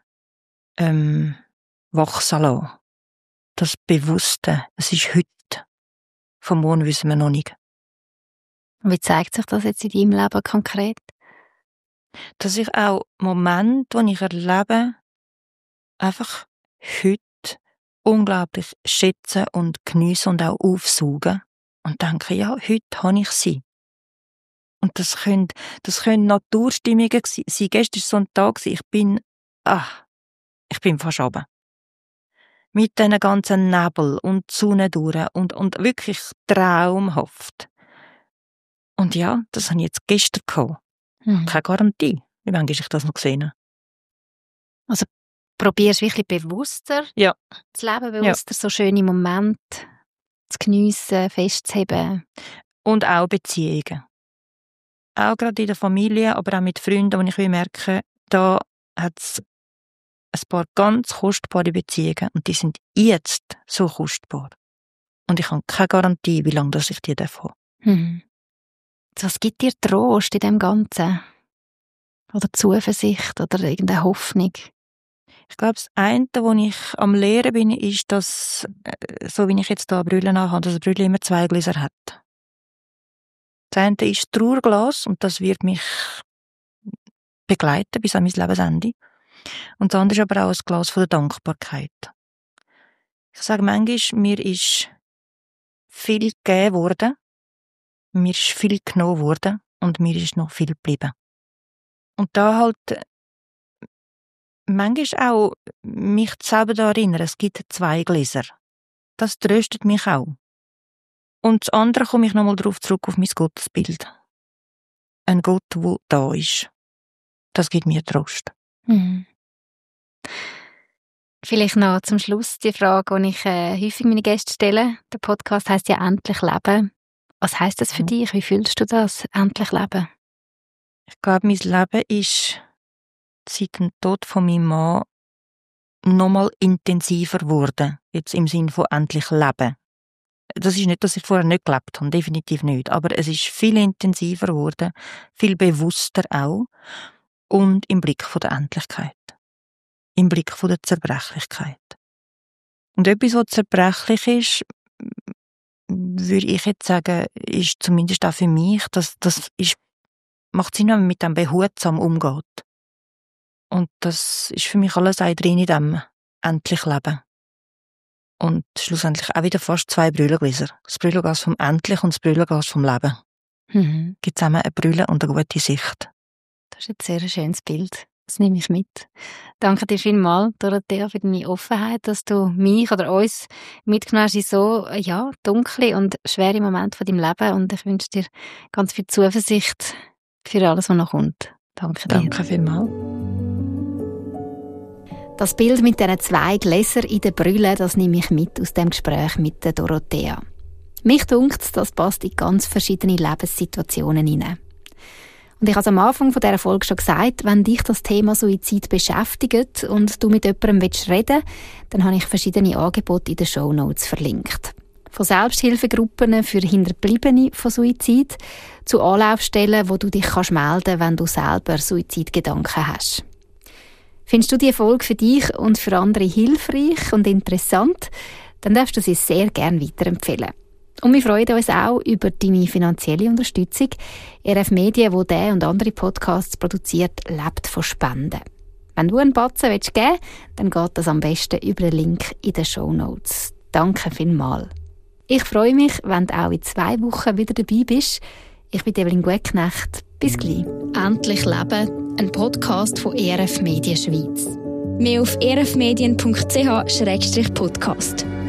wachsen lassen. Das Bewusste, es ist heute. Von morgen wissen wir noch nicht. Und wie zeigt sich das jetzt in deinem Leben konkret? Dass ich auch Momente, die ich erlebe, einfach heute unglaublich schätze und geniesse und auch aufsauge und denke, ja, heute habe ich sie. Und das können Naturstimmungen sein. Gestern war so ein Tag, ich bin fast runter. Mit diesen ganzen Nebel und die Sonne durch und wirklich traumhaft. Und ja, das habe ich jetzt gestern gehabt. Keine Garantie, wie manchmal ich das noch gesehen habe. Also probierst wirklich bewusster, ja. das Leben bewusster, so schöne Momente zu geniessen, festzuheben. Und auch Beziehungen. Auch gerade in der Familie, aber auch mit Freunden, wo ich merke, da hat es ein paar ganz kostbare Beziehungen und die sind jetzt so kostbar. Und ich habe keine Garantie, wie lange ich die davon. Was gibt dir Trost in dem Ganzen? Oder Zuversicht oder irgendeine Hoffnung? Ich glaube, das eine, wo ich am Lehren bin, ist, dass, so wie ich jetzt hier Brille anhabe, dass eine Brille immer 2 Gläser hat. Das eine ist Trauerglas und das wird mich begleiten bis an mein Lebensende. Und das andere ist aber auch ein Glas von der Dankbarkeit. Ich sage manchmal, mir ist viel gegeben worden, mir ist viel genommen worden und mir ist noch viel geblieben. Und da halt manchmal auch mich selber daran erinnern, es gibt 2 Gläser. das tröstet mich auch. Und das andere komme ich nochmal darauf zurück, auf mein Gottesbild. Ein Gott, der da ist. Das gibt mir Trost. Mhm. Vielleicht noch zum Schluss die Frage, die ich häufig meine Gäste stelle. Der Podcast heisst ja «Endlich leben». Was heisst das für dich? Wie fühlst du das, endlich leben? Ich glaube, mein Leben ist seit dem Tod von meinem Mann nochmal intensiver geworden. Jetzt im Sinne von endlich leben. Das ist nicht, dass ich vorher nicht gelebt habe, definitiv nicht. Aber es ist viel intensiver geworden, viel bewusster auch. Und im Blick von der Endlichkeit. Im Blick von der Zerbrechlichkeit. Und etwas, was zerbrechlich ist, würde ich jetzt sagen, ist zumindest auch für mich, macht Sinn, wenn man mit dem behutsam umgeht. Und das ist für mich alles ein drin in dem endlich Leben. Und schlussendlich auch wieder fast 2 Brüllegläser. Das Brülleglas vom Endlich und das Brülleglas vom Leben. Mhm. Gibt zusammen eine Brille und eine gute Sicht. Das ist jetzt sehr ein schönes Bild. Das nehme ich mit. Danke dir vielmals, Dorothea, für deine Offenheit, dass du mich oder uns mitgenommen hast in so dunkle und schwere Momente von deinem Leben. Und ich wünsche dir ganz viel Zuversicht für alles, was noch kommt. Danke dir. Danke vielmals. Das Bild mit diesen 2 Gläsern in der Brille, das nehme ich mit aus dem Gespräch mit der Dorothea. Mich dunkt, das passt in ganz verschiedene Lebenssituationen hinein. Und ich habe am Anfang von dieser Folge schon gesagt, wenn dich das Thema Suizid beschäftigt und du mit jemandem reden willst, dann habe ich verschiedene Angebote in den Shownotes verlinkt. Von Selbsthilfegruppen für Hinterbliebene von Suizid zu Anlaufstellen, wo du dich melden kannst, wenn du selber Suizidgedanken hast. Findest du diese Folge für dich und für andere hilfreich und interessant, dann darfst du sie sehr gerne weiterempfehlen. Und wir freuen uns auch über deine finanzielle Unterstützung. RF Medien, die diesen und andere Podcasts produziert, lebt von Spenden. Wenn du einen Batzen geben willst, dann geht das am besten über den Link in den Shownotes. Danke vielmals. Ich freue mich, wenn du auch in 2 Wochen wieder dabei bist. Ich bin Evelyn Gutknecht. Bis gleich. «Endlich leben», ein Podcast von RF Medien Schweiz. Mehr auf rfmedien.ch/podcast.